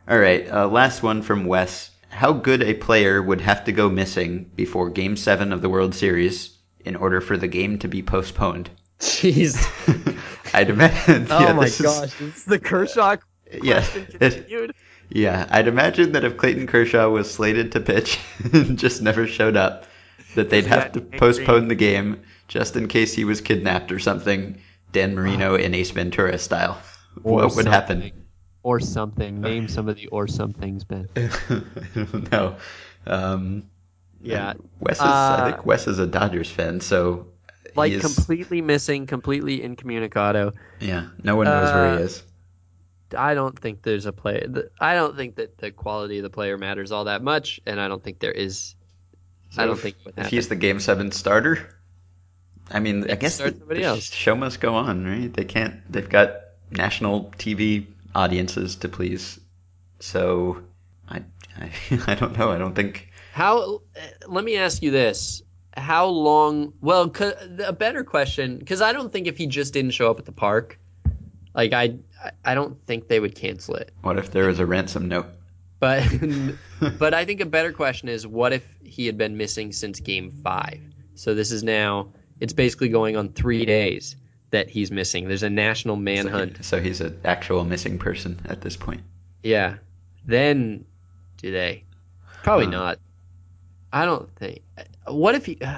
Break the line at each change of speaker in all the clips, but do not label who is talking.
All right, last one from Wes. How good a player would have to go missing before Game 7 of the World Series in order for the game to be postponed?
Jeez.
I'd imagine.
Oh my gosh. This is the Kershaw
Yeah,
question continued.
yeah. I'd imagine that if Clayton Kershaw was slated to pitch and just never showed up, that they'd
Because he
have
had
to
gangrene.
postpone the game just in case he was kidnapped or something. Dan Marino in Ace Ventura style.
Or
What would
something.
happen?
Or something. Name some of the or somethings, Ben.
I don't know. Um,
Yeah.
I think Wes is a Dodgers fan, so he
Like
is.
completely missing, completely incommunicado.
Yeah, no one knows where he
Uh,
is.
I don't think there's a play. I don't think that the quality of the player matters all that much, and I don't think there is. I
So
don't think it would
if he's
happen.
the Game 7 starter, I mean, I
Maybe
guess
start
the
somebody else.
show must go on, right? They can't. They've got national TV audiences to please. So I, I, I don't know. I don't think.
How? Let me ask you this: How long? Well, a better question, because I don't think if he just didn't show up at the park, like I don't think they would cancel it.
What if there was a ransom note?
But but I think a better question is what if he had been missing since game 5? So this is now it's basically going on 3 days that he's missing. There's a national
So,
manhunt.
so he's an actual missing person at this point.
Yeah. Then do they? Probably
Huh.
not. I don't think. What if he?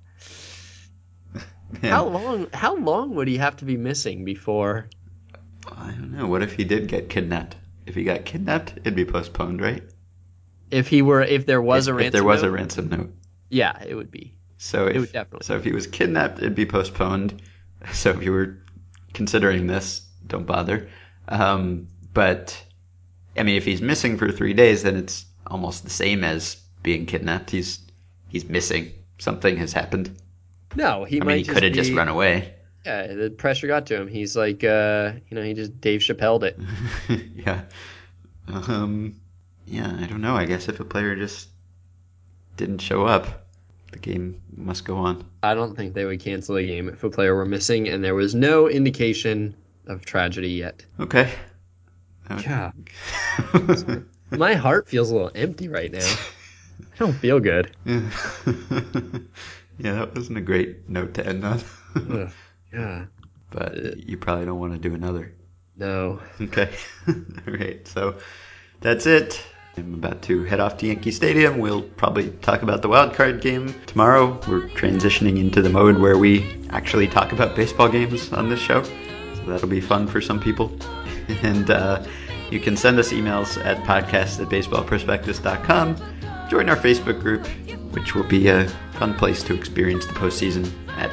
Man,
How long would he have to be missing before?
I don't know. What if he did get kidnapped? If he got kidnapped, it'd be postponed, right?
If there was a
If there
ransom
was a
note?
ransom note.
Yeah, it would be.
So
It would
if
definitely
so if he was kidnapped, it'd be postponed. So if you were considering this, don't bother. But I mean, if he's missing for 3 days, then it's almost the same as being kidnapped. He's missing. Something has happened.
be. No, he
I mean,
might
he could
just
have just
be.
run away.
Yeah, the pressure got to him. He's like, he just Dave Chappelle'd it.
Yeah. Um, yeah, I don't know. I guess if a player just didn't show up, the game must go on.
I don't think they would cancel a game if a player were missing and there was no indication of tragedy yet.
Okay.
Yeah. My heart feels a little empty right now. I don't feel good.
Yeah. Yeah, that wasn't a great note to end on.
Ugh, yeah.
But
Uh,
you probably don't want to do another.
no.
Okay. All right. So that's it. I'm about to head off to Yankee Stadium. We'll probably talk about the wild card game tomorrow. We're transitioning into the mode where we actually talk about baseball games on this show. So that'll be fun for some people. And you can send us emails at podcast@baseballprospectus.com. Join our Facebook group, which will be a fun place to experience the postseason at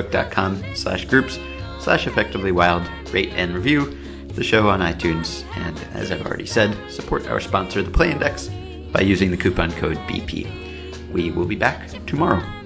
facebook.com/groups/effectivelywild. Rate and review the show on iTunes. And as I've already said, support our sponsor, the Play Index, by using the coupon code BP. We will be back tomorrow.